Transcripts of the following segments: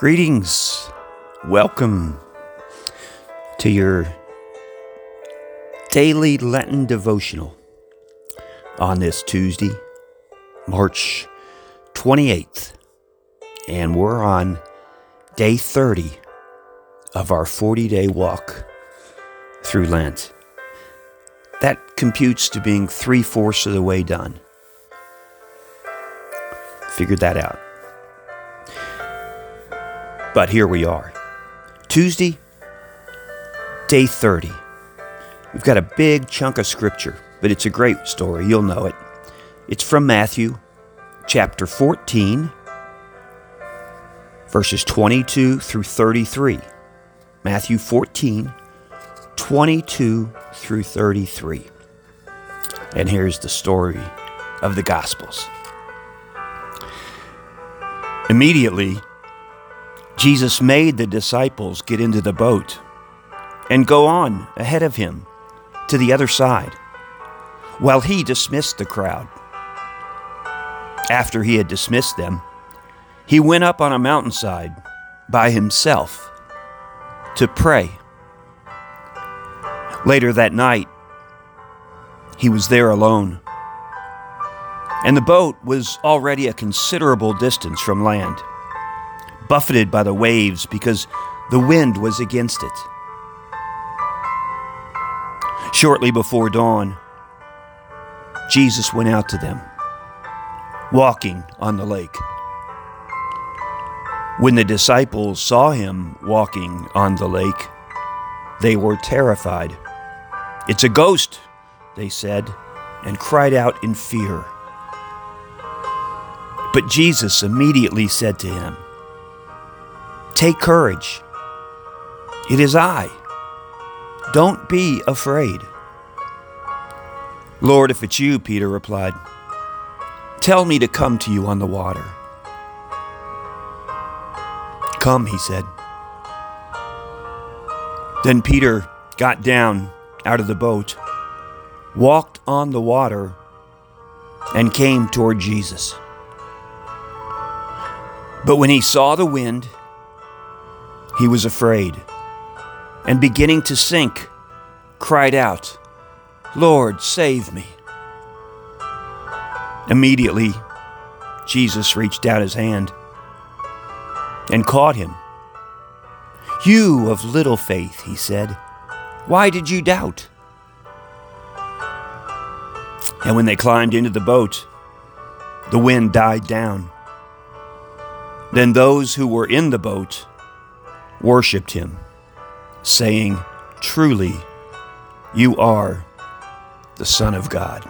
Greetings. Welcome to your daily Lenten devotional on this Tuesday, March 28th. And we're on day 30 of our 40-day walk through Lent. That computes to being 3/4 of the way done. Figured that out. But here we are. Tuesday, day 30. We've got a big chunk of scripture, but it's a great story. You'll know it. It's from Matthew chapter 14, verses 22 through 33. Matthew 14, 22 through 33. And here's the story of the Gospels. Immediately, Jesus made the disciples get into the boat and go on ahead of him to the other side, while he dismissed the crowd. After he had dismissed them, he went up on a mountainside by himself to pray. Later that night, he was there alone, and the boat was already a considerable distance from land, buffeted by the waves because the wind was against it. Shortly before dawn, Jesus went out to them, walking on the lake. When the disciples saw him walking on the lake, they were terrified. "It's a ghost," they said, and cried out in fear. But Jesus immediately said to him, "Take courage. It is I. Don't be afraid." "Lord, if it's you," Peter replied, "tell me to come to you on the water." "Come," he said. Then Peter got down out of the boat, walked on the water, and came toward Jesus. But when he saw the wind, he was afraid, and beginning to sink, cried out, "Lord, save me." Immediately, Jesus reached out his hand and caught him. "You of little faith," he said, "why did you doubt?" And when they climbed into the boat, the wind died down. Then those who were in the boat worshipped him, saying, "Truly, you are the Son of God."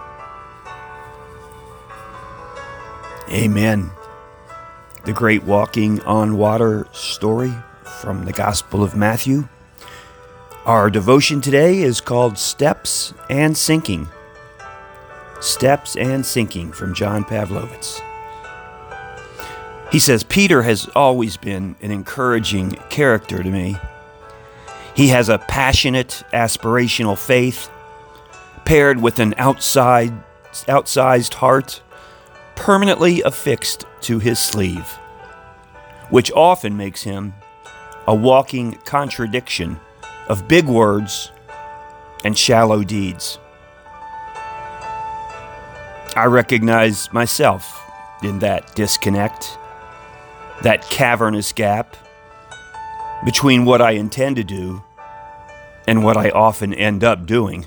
Amen. The great walking on water story from the Gospel of Matthew. Our devotion today is called Steps and Sinking. Steps and Sinking from John Pavlovitz. He says, Peter has always been an encouraging character to me. He has a passionate, aspirational faith, paired with an outsized heart, permanently affixed to his sleeve, which often makes him a walking contradiction of big words and shallow deeds. I recognize myself in that disconnect, that cavernous gap between what I intend to do and what I often end up doing.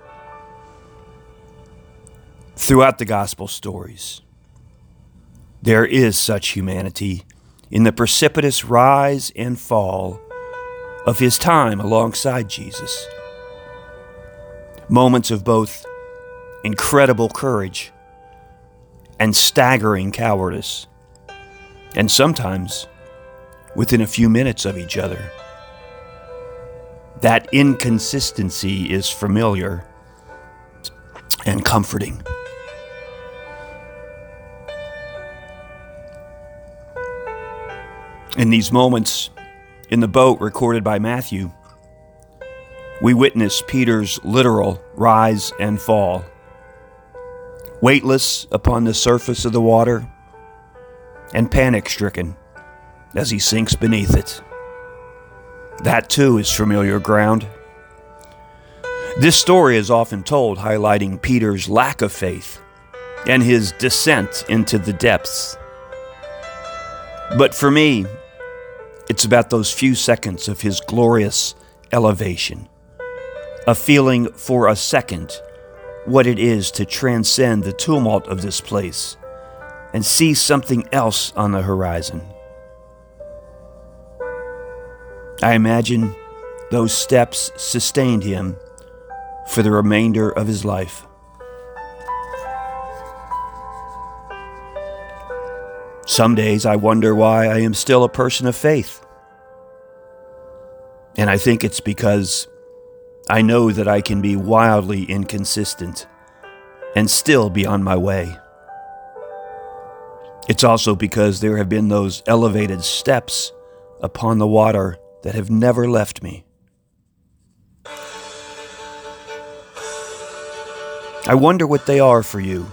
Throughout the gospel stories, there is such humanity in the precipitous rise and fall of his time alongside Jesus. Moments of both incredible courage and staggering cowardice, and sometimes within a few minutes of each other. That inconsistency is familiar and comforting. In these moments in the boat recorded by Matthew, we witness Peter's literal rise and fall. Weightless upon the surface of the water and panic-stricken as he sinks beneath it. That too is familiar ground. This story is often told highlighting Peter's lack of faith and his descent into the depths. But for me, it's about those few seconds of his glorious elevation, a feeling for a second what it is to transcend the tumult of this place and see something else on the horizon. I imagine those steps sustained him for the remainder of his life. Some days I wonder why I am still a person of faith. And I think it's because I know that I can be wildly inconsistent and still be on my way. It's also because there have been those elevated steps upon the water that have never left me. I wonder what they are for you.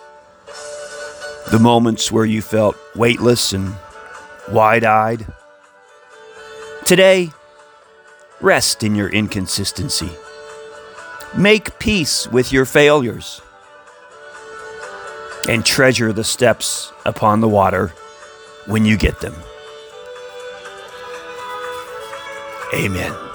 The moments where you felt weightless and wide-eyed. Today, rest in your inconsistency. Make peace with your failures. And treasure the steps upon the water when you get them. Amen.